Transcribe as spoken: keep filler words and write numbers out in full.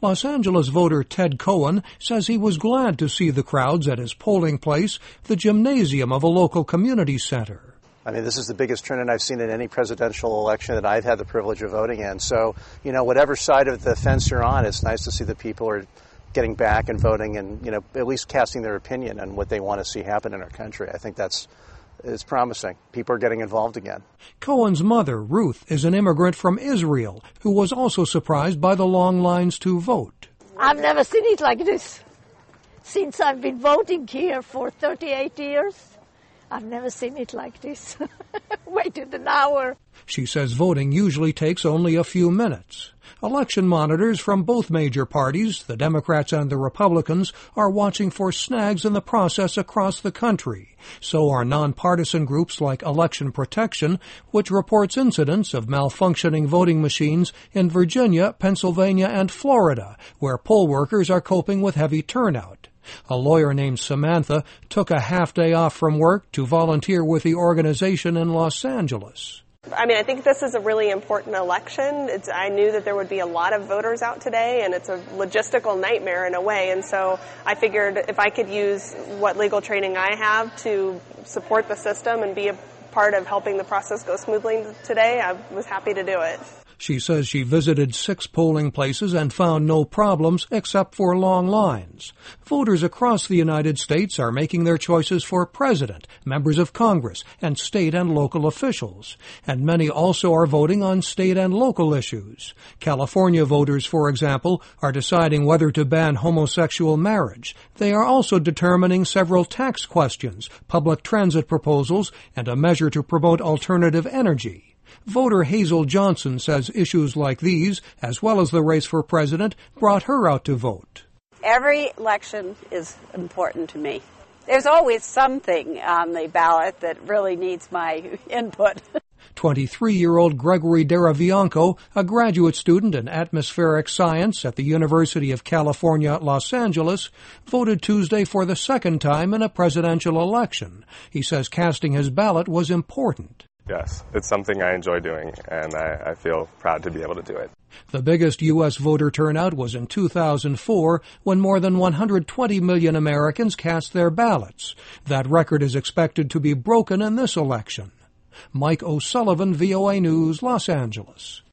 Los Angeles voter Ted Cohen says he was glad to see the crowds at his polling place, the gymnasium of a local community center. I mean, this is the biggest turnout I've seen in any presidential election that I've had the privilege of voting in. So, you know, whatever side of the fence you're on, it's nice to see that people are getting back and voting and, you know, at least casting their opinion on what they want to see happen in our country. I think that's it's promising. People are getting involved again. Cohen's mother, Ruth, is an immigrant from Israel who was also surprised by the long lines to vote. I've never seen it like this. Since I've been voting here for thirty-eight years, I've never seen it like this. Waited an hour. She says voting usually takes only a few minutes. Election monitors from both major parties, the Democrats and the Republicans, are watching for snags in the process across the country. So are nonpartisan groups like Election Protection, which reports incidents of malfunctioning voting machines in Virginia, Pennsylvania, and Florida, where poll workers are coping with heavy turnout. A lawyer named Samantha took a half day off from work to volunteer with the organization in Los Angeles. I mean, I think this is a really important election. It's, I knew that there would be a lot of voters out today, and it's a logistical nightmare in a way. And so I figured if I could use what legal training I have to support the system and be a part of helping the process go smoothly today, I was happy to do it. She says she visited six polling places and found no problems except for long lines. Voters across the United States are making their choices for president, members of Congress, and state and local officials. And many also are voting on state and local issues. California voters, for example, are deciding whether to ban homosexual marriage. They are also determining several tax questions, public transit proposals, and a measure to promote alternative energy. Voter Hazel Johnson says issues like these, as well as the race for president, brought her out to vote. Every election is important to me. There's always something on the ballot that really needs my input. twenty-three-year-old Gregory Deravianco, a graduate student in atmospheric science at the University of California, Los Angeles, voted Tuesday for the second time in a presidential election. He says casting his ballot was important. Yes, it's something I enjoy doing, and I, I feel proud to be able to do it. The biggest U S voter turnout was in two thousand four, when more than one hundred twenty million Americans cast their ballots. That record is expected to be broken in this election. Mike O'Sullivan, V O A News, Los Angeles.